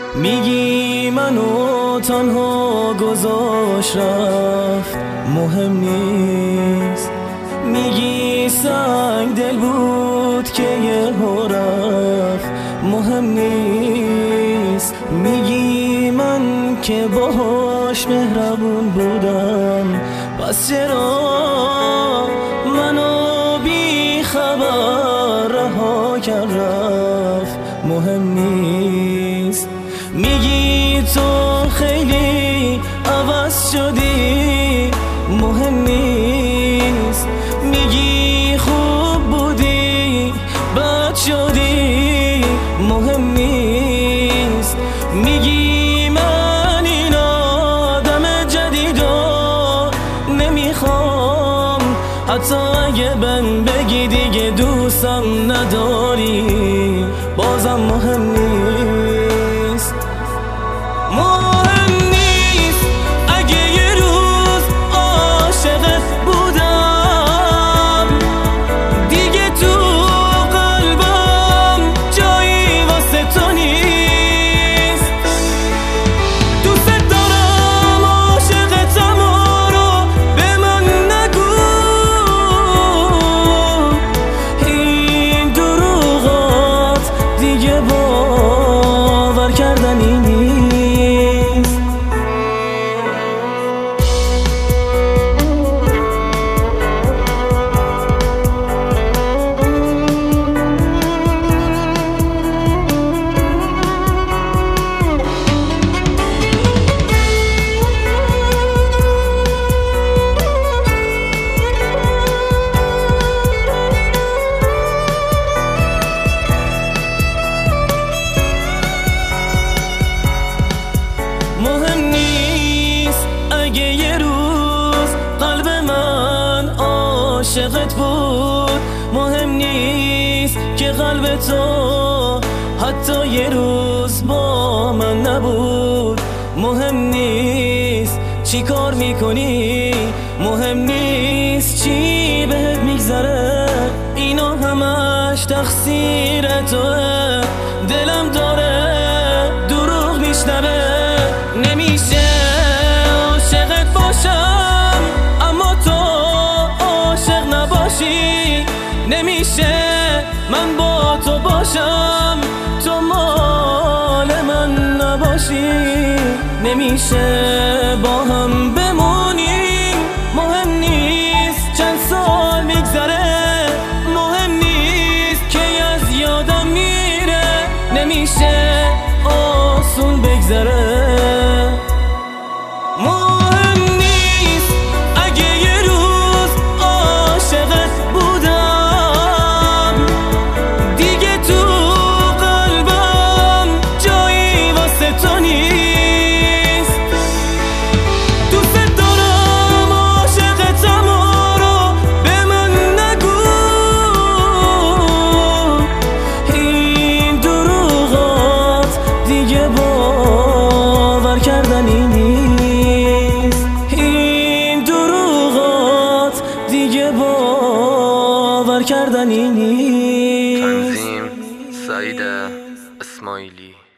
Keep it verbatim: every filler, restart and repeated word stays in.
میگی منو تنها گذاشت رفت، مهم نیست. میگی سنگ دل بود که یه رفت، مهم نیست. میگی من که باهاش مهربون بودم، پس چرا منو بی خبر رها کرد رفت، مهم نیست. میگی تو خیلی عوض شدی، مهم نیست. میگی خوب بودی بد شدی، مهم نیست. میگی من این آدم جدیدو نمیخوام، حتی اگه بهم بگی دیگه دوستم نداری، بازم مهم نیست. مهم نیست اگه یه روز عاشقت بودم، دیگه تو قلبم جایی واسه تو نیست. دوست دارم عاشقتم رو به من نگو، این دروغات دیگه باور کردنی نیست. مهم نیست اگه یه روز قلب من عاشقت بود، مهم نیست که قلب تو حتی یه روز با من نبود. مهم نیست چی کار میکنی، مهم نیست چی بهت میگذره، اینا همش تقصیر توه. دلم داره دروغ میشنوه، نمیشه عاشقت باشم اما تو عاشق نباشی، نمیشه من با تو باشم تو مال من نباشی، نمیشه با هم بمونیم. مهم نیست چند سال میگذره، مهم نیست که از یادم میره، نمیشه آسون بگذره. مهم نیست اگه یه روز عاشقت بودم، دیگه تو قلبم جایی واسه تو نیست. دوست دارم عاشقتم رو به من نگو، این دروغات دیگه باور کردنی نیست. این دروغات دیگه باور کردنی نیست. تنظیم سعید اسماعیلی.